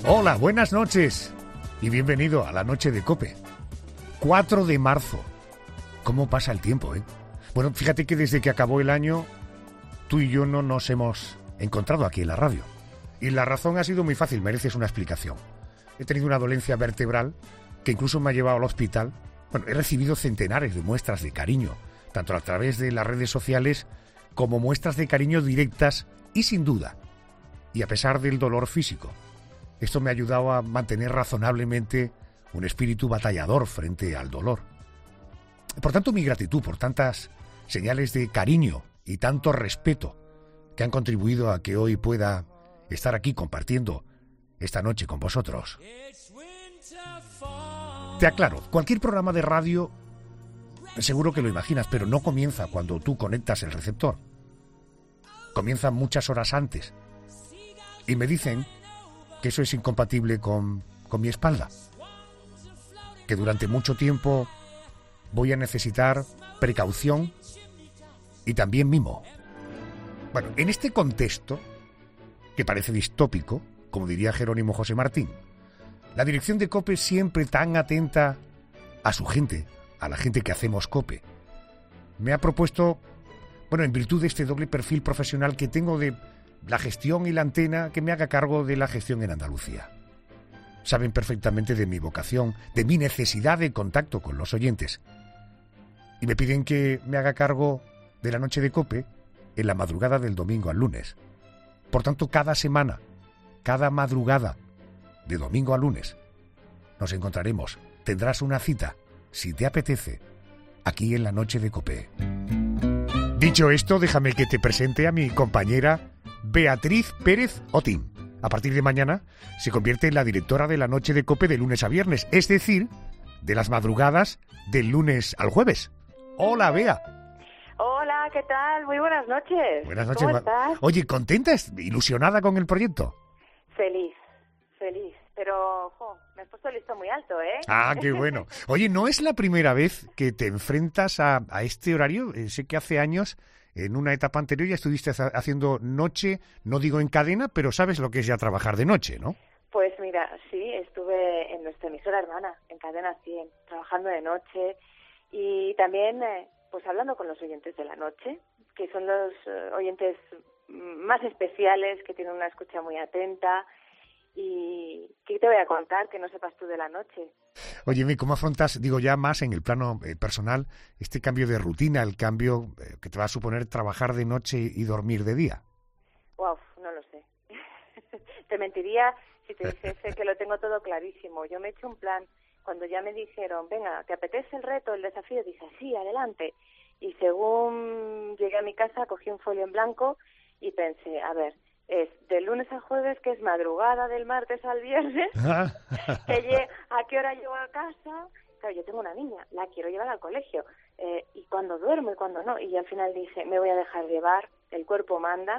Hola, buenas noches y bienvenido a la noche de COPE. 4 de marzo. ¿Cómo pasa el tiempo, eh? Bueno, fíjate que desde que acabó el año, tú y yo no nos hemos encontrado aquí en la radio. Y la razón ha sido muy fácil, mereces una explicación. He tenido una dolencia vertebral que incluso me ha llevado al hospital. Bueno, he recibido centenares de muestras de cariño, tanto a través de las redes sociales como muestras de cariño directas y sin duda. Y a pesar del dolor físico, esto me ha ayudado a mantener razonablemente un espíritu batallador frente al dolor. Por tanto, mi gratitud por tantas señales de cariño y tanto respeto que han contribuido a que hoy pueda estar aquí compartiendo esta noche con vosotros. Te aclaro, cualquier programa de radio, seguro que lo imaginas, pero no comienza cuando tú conectas el receptor. Comienza muchas horas antes. Y me dicen que eso es incompatible con mi espalda. Que durante mucho tiempo voy a necesitar precaución y también mimo. Bueno, en este contexto, que parece distópico, como diría Jerónimo José Martín, la dirección de COPE siempre tan atenta a su gente, a la gente que hacemos COPE, me ha propuesto, bueno, en virtud de este doble perfil profesional que tengo de la gestión y la antena, que me haga cargo de la gestión en Andalucía. Saben perfectamente de mi vocación, de mi necesidad de contacto con los oyentes. Y me piden que me haga cargo de la noche de COPE en la madrugada del domingo al lunes. Por tanto, cada semana, cada madrugada, de domingo a lunes, nos encontraremos. Tendrás una cita, si te apetece, aquí en la noche de COPE. Dicho esto, déjame que te presente a mi compañera Beatriz Pérez Otín. A partir de mañana se convierte en la directora de la noche de COPE de lunes a viernes, es decir, de las madrugadas del lunes al jueves. Hola, Bea. Hola, ¿qué tal? Muy buenas noches. Buenas noches. ¿Cómo estás? Oye, ¿contenta? ¿Ilusionada con el proyecto? Feliz. Pero, me has puesto el listón muy alto, ¿eh? Ah, qué bueno. Oye, ¿no es la primera vez que te enfrentas a este horario? Sé que hace años, en una etapa anterior, ya estuviste haciendo noche, no digo en cadena, pero sabes lo que es ya trabajar de noche, ¿no? Pues mira, sí, estuve en nuestra emisora hermana, en Cadena 100, trabajando de noche y también, pues hablando con los oyentes de la noche, que son los oyentes más especiales, que tienen una escucha muy atenta. ¿Y qué te voy a contar que no sepas tú de la noche? Oye, ¿cómo afrontas, digo ya más en el plano personal, este cambio de rutina, el cambio que te va a suponer trabajar de noche y dormir de día? Wow, no lo sé. Te mentiría si te dijese que lo tengo todo clarísimo. Yo me he hecho un plan. Cuando ya me dijeron, venga, ¿te apetece el reto, el desafío? Dije, sí, adelante. Y según llegué a mi casa, cogí un folio en blanco y pensé, a ver, es de lunes a jueves, que es madrugada del martes al viernes, ¿a qué hora llego a casa? Claro, yo tengo una niña, la quiero llevar al colegio, y cuando duermo y cuando no, y al final dije, me voy a dejar llevar, el cuerpo manda,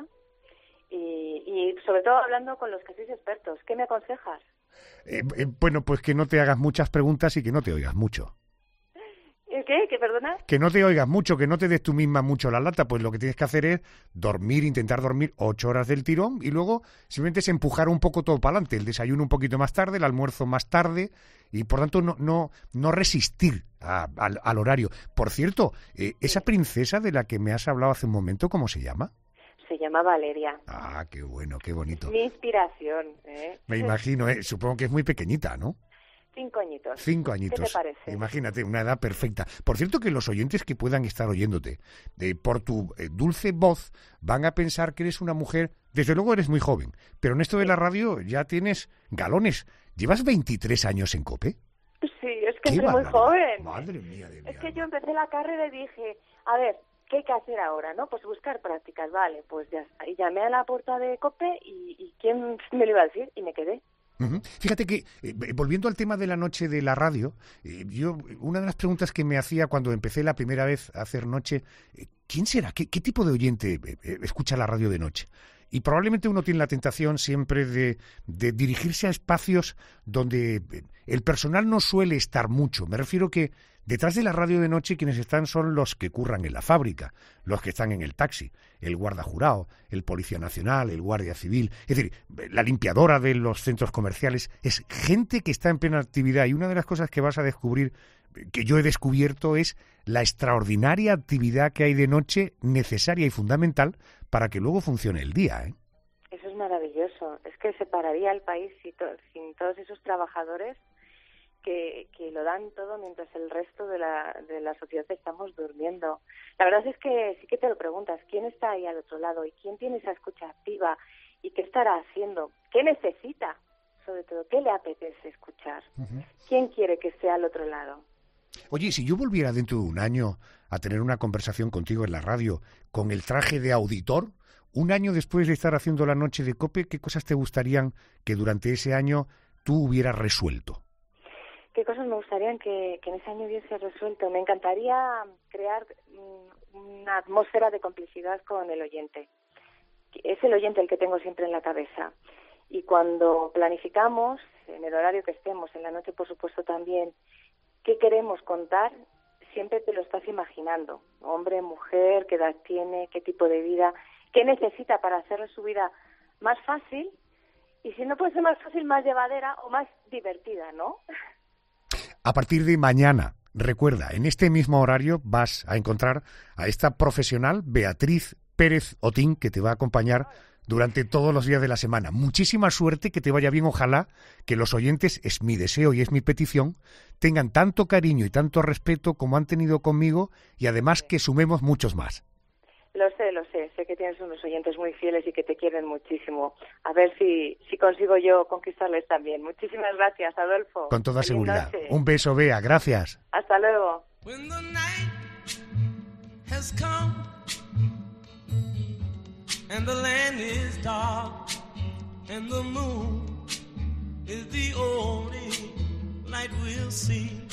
y sobre todo hablando con los que sois expertos. ¿Qué me aconsejas? Bueno, pues que no te hagas muchas preguntas y que no te oigas mucho. ¿Qué? ¿Qué, perdona? Que no te oigas mucho, que no te des tú misma mucho la lata, pues lo que tienes que hacer es dormir, intentar dormir 8 horas del tirón y luego simplemente es empujar un poco todo para adelante, el desayuno un poquito más tarde, el almuerzo más tarde y por tanto no resistir al horario. Por cierto, esa princesa de la que me has hablado hace un momento, ¿cómo se llama? Se llama Valeria. Ah, qué bueno, qué bonito. Mi inspiración, ¿eh? Me imagino, supongo que es muy pequeñita, ¿no? 5 añitos. 5 añitos. ¿Qué te parece? Imagínate, una edad perfecta. Por cierto, que los oyentes que puedan estar oyéndote, por tu dulce voz, van a pensar que eres una mujer, desde luego eres muy joven, pero en esto de la radio ya tienes galones. ¿Llevas 23 años en COPE? Sí, es que soy muy joven. Madre mía de mi Es que alma. yo empecé la carrera y dije, a ver, ¿qué hay que hacer ahora, no? Pues buscar prácticas, vale, pues ya está. Y llamé a la puerta de COPE y ¿quién me lo iba a decir? Y me quedé. Uh-huh. Fíjate que, volviendo al tema de la noche de la radio, yo una de las preguntas que me hacía cuando empecé la primera vez a hacer noche, ¿quién será? ¿Qué tipo de oyente escucha la radio de noche? Y probablemente uno tiene la tentación siempre de dirigirse a espacios donde el personal no suele estar mucho. Me refiero que Detrás de la radio de noche quienes están son los que curran en la fábrica, los que están en el taxi, el guarda jurado, el policía nacional, el guardia civil, es decir, la limpiadora de los centros comerciales, es gente que está en plena actividad. Y una de las cosas que vas a descubrir, que yo he descubierto, es la extraordinaria actividad que hay de noche, necesaria y fundamental para que luego funcione el día, ¿eh? Eso es maravilloso. Es que separaría el país sin todos esos trabajadores que lo dan todo mientras el resto de la sociedad estamos durmiendo. La verdad es que sí que te lo preguntas, ¿quién está ahí al otro lado? ¿Y quién tiene esa escucha activa? ¿Y qué estará haciendo? ¿Qué necesita? Sobre todo, ¿qué le apetece escuchar? Uh-huh. ¿Quién quiere que esté al otro lado? Oye, si yo volviera dentro de un año a tener una conversación contigo en la radio con el traje de auditor, un año después de estar haciendo la noche de COPE, ¿qué cosas te gustarían que durante ese año tú hubieras resuelto? ¿Qué cosas me gustarían que en ese año hubiese resuelto? Me encantaría crear una atmósfera de complicidad con el oyente. Es el oyente el que tengo siempre en la cabeza. Y cuando planificamos, en el horario que estemos, en la noche por supuesto también, qué queremos contar, siempre te lo estás imaginando. Hombre, mujer, qué edad tiene, qué tipo de vida, qué necesita para hacerle su vida más fácil. Y si no puede ser más fácil, más llevadera o más divertida, ¿no? A partir de mañana, recuerda, en este mismo horario vas a encontrar a esta profesional, Beatriz Pérez Otín, que te va a acompañar durante todos los días de la semana. Muchísima suerte, que te vaya bien. Ojalá que los oyentes, es mi deseo y es mi petición, tengan tanto cariño y tanto respeto como han tenido conmigo y además que sumemos muchos más. Lo sé. Sé que tienes unos oyentes muy fieles y que te quieren muchísimo. A ver si consigo yo conquistarles también. Muchísimas gracias, Adolfo. Con toda seguridad. Un beso, Bea. Gracias. Hasta luego. When the night has come and the land is dark and the moon is the only light we'll see.